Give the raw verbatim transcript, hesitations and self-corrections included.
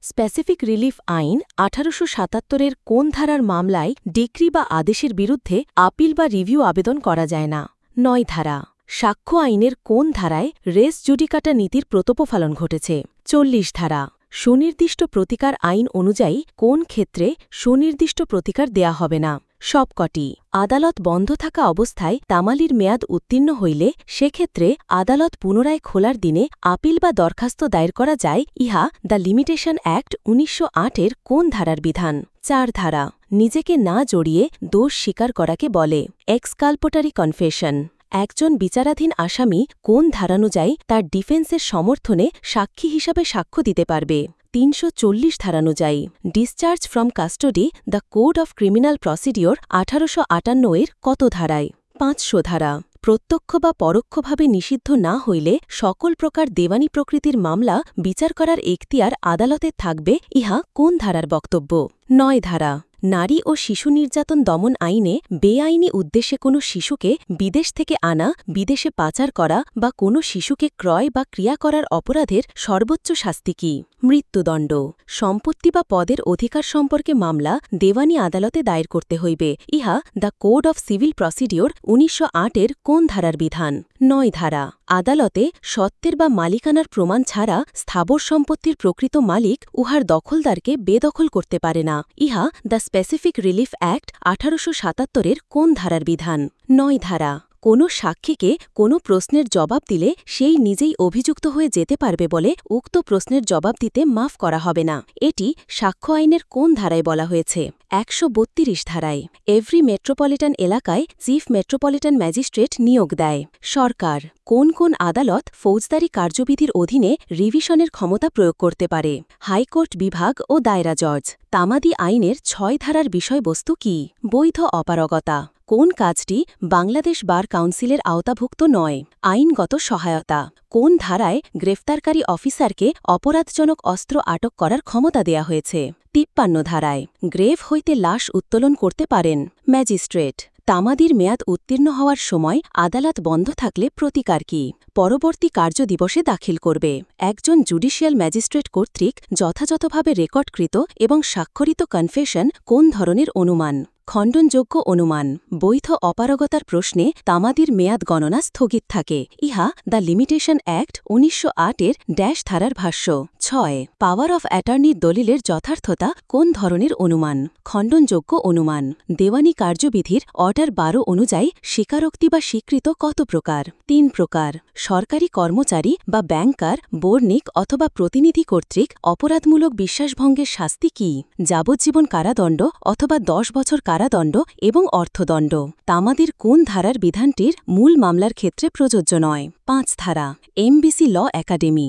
Specific relief আইন আঠারোশো সাতাত্তরের কোন ধারার মামলায় ডিক্রি বা আদেশের বিরুদ্ধে আপিল বা রিভিউ আবেদন করা যায় না? নয় ধারা। সাক্ষ্য আইনের কোন ধারায় রেস জুডিকাটা নীতির প্রতোপফলন ঘটেছে? চল্লিশ ধারা। সুনির্দিষ্ট প্রতিকার আইন অনুযায়ী কোন ক্ষেত্রে সুনির্দিষ্ট প্রতিকার দেয়া হবে না? সবকটি। আদালত বন্ধ থাকা অবস্থায় তামালির মেয়াদ উত্তীর্ণ হইলে সেক্ষেত্রে আদালত পুনরায় খোলার দিনে আপিল বা দরখাস্ত দায়ের করা যায়, ইহা দ্য লিমিটেশন অ্যাক্ট উনিশশো আটের কোন ধারার বিধান? চার ধারা। নিজেকে না জড়িয়ে দোষ স্বীকার করাকে বলে এক্সকালপোটারি কনফেশন। একজন বিচারাধীন আসামি কোন ধারানুযায়ী তার ডিফেন্সের সমর্থনে সাক্ষী হিসাবে সাক্ষ্য দিতে পারবে? তিনশো চল্লিশ ধারানুযায়ী। Discharge from custody the code of criminal procedure আঠারোশো আটান্ন এর কত ধারায়? পাঁচশো ধারা। প্রত্যক্ষ বা পরোক্ষভাবে নিষিদ্ধ না হইলে সকল প্রকার দেওয়ানি প্রকৃতির মামলা বিচার করার এখতিয়ার আদালতের থাকবে, ইহা কোন ধারার বক্তব্য? নয় ধারা। নারী ও শিশু নির্যাতন দমন আইনে বেআইনি উদ্দেশ্যে কোনো শিশুকে বিদেশ থেকে আনা, বিদেশে পাচার করা বা কোনো শিশুকে ক্রয় বা ক্রিয়া করার অপরাধের সর্বোচ্চ শাস্তি কি? মৃত্যুদণ্ড। সম্পত্তি বা পদের অধিকার সম্পর্কে মামলা দেওয়ানি আদালতে দায়ের করতে হইবে, ইহা the code of civil procedure উনিশশো আটের কোন ধারার বিধান? নয় ধারা। আদালতে সত্ত্বের বা মালিকানার প্রমাণ ছাড়া স্থাবর সম্পত্তির প্রকৃত মালিক উহার দখলদারকে বেদখল করতে পারে না, ইহা দ্য স্পেসিফিক রিলিফ অ্যাক্ট আঠারোশো সাতাত্তরের কোন ধারার বিধান? নয় ধারা। কোনো সাক্ষীকে কোনো প্রশ্নের জবাব দিলে সেই নিজেই অভিযুক্ত হয়ে যেতে পারবে বলে উক্ত প্রশ্নের জবাব দিতে মাফ করা হবে না, এটি সাক্ষ্য আইনের কোন ধারায় বলা হয়েছে? একশো বত্রিশ ধারায়। এভরি মেট্রোপলিটন এলাকায় চিফ মেট্রোপলিটন ম্যাজিস্ট্রেট নিয়োগ দেয় সরকার। কোন কোন আদালত ফৌজদারি কার্যবিধির অধীনে রিভিশনের ক্ষমতা প্রয়োগ করতে পারে? হাইকোর্ট বিভাগ ও দায়রা জজ। তামাদি আইনের ছয় ধারার বিষয়বস্তু কি? বৈধ অপারগতা। কোন কাজটি বাংলাদেশ বার কাউন্সিলের আওতাভুক্ত নয়? আইনগত সহায়তা। কোন ধারায় গ্রেফতারকারী অফিসারকে অপরাধজনক অস্ত্র আটক করার ক্ষমতা দেয়া হয়েছে? তিপ্পান্ন ধারায়। গ্রেভ হইতে লাশ উত্তোলন করতে পারেন ম্যাজিস্ট্রেট। তামাদির মেয়াদ উত্তীর্ণ হওয়ার সময় আদালত বন্ধ থাকলে প্রতিকার কি? পরবর্তী কার্যদিবসে দাখিল করবে। একজন জুডিশিয়াল ম্যাজিস্ট্রেট কর্তৃক যথাযথভাবে রেকর্ডকৃত এবং স্বাক্ষরিত কনফেশন কোন ধরনের অনুমান? খণ্ডনযোগ্য অনুমান। বৈধ অপারগতার প্রশ্নে তামাদির মেয়াদ গণনা স্থগিত থাকে, ইহা দ্য লিমিটেশন অ্যাক্ট উনিশশো আটের ড্যাশ ধারার ভাষ্য। ছয়। পাওয়ার অফ অ্যাটর্নির দলিলের যথার্থতা কোন ধরনের অনুমান? খণ্ডনযোগ্য অনুমান। দেওয়ানি কার্যবিধির অর্ডার বারো অনুযায়ী স্বীকারোক্তি বা স্বীকৃত কত প্রকার? তিন প্রকার। সরকারি কর্মচারী বা ব্যাংকার, বর্ণিক অথবা প্রতিনিধি কর্তৃক অপরাধমূলক বিশ্বাসভঙ্গের শাস্তি কি? যাবজ্জীবন কারাদণ্ড অথবা দশ বছর কারাদণ্ড এবং অর্থদণ্ড। তামাদির কোন ধারার বিধানটির মূল মামলার ক্ষেত্রে প্রযোজ্য নয়? পাঁচ ধারা। MBC law academy.